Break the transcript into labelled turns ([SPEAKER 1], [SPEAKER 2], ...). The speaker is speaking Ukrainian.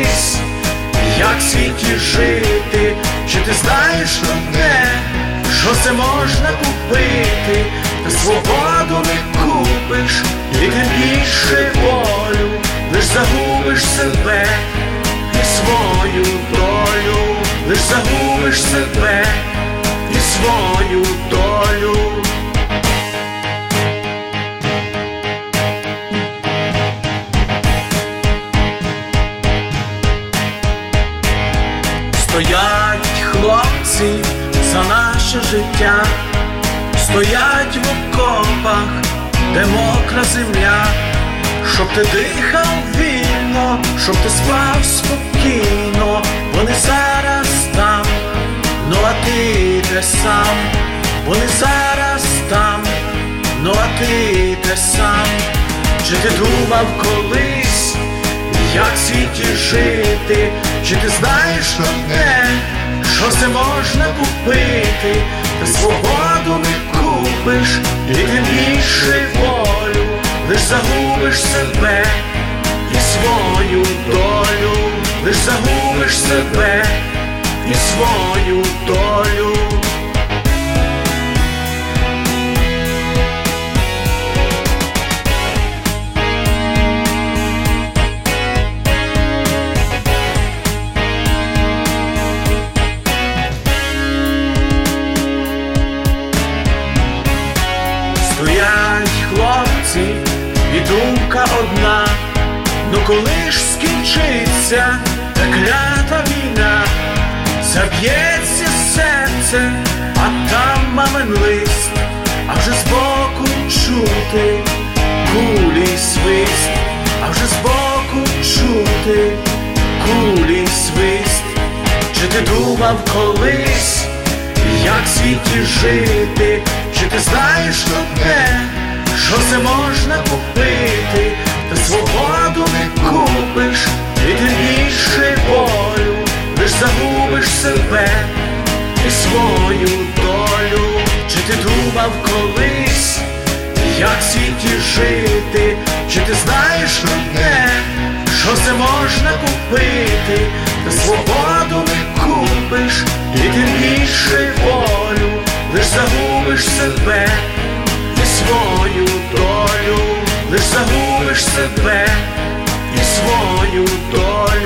[SPEAKER 1] колись, як в світі жити? Чи ти знаєш одне, що це можна купити, та свободу не купиш, і тим більше волю, лиш загубиш себе і свою долю, лиш загубиш себе і свою долю. Стоять хлопці за наше життя, стоять в окопах, де мокра земля, щоб ти дихав вільно, щоб ти спав спокійно. Вони зараз там, ну а ти де сам? Вони зараз там, ну а ти де сам? Чи ти думав колись, як в світі жити? Чи ти знаєш одне, що це можна купити, та свободу не купиш, і тим більше волю, лиш загубиш себе і свою долю, лиш загубиш себе і свою долю. Стоять хлопці, і думка одна, ну коли ж скінчиться та клята війна, заб'ється серце, а там мамин лист, а вже збоку чути кулі свист, а вже збоку чути кулі свист. Чи ти думав колись, як в світі жити? Чи ти знаєш одне, що це можна купити, та свободу не купиш, і тим більше волю, лиш загубиш себе і свою долю. Чи ти думав колись, як в світі жити? Чи ти знаєш одне, що це можна купити, та свободу не купиш, і тим більше волю, лиш загубиш себе і свою долю, лиш загубиш себе і свою долю.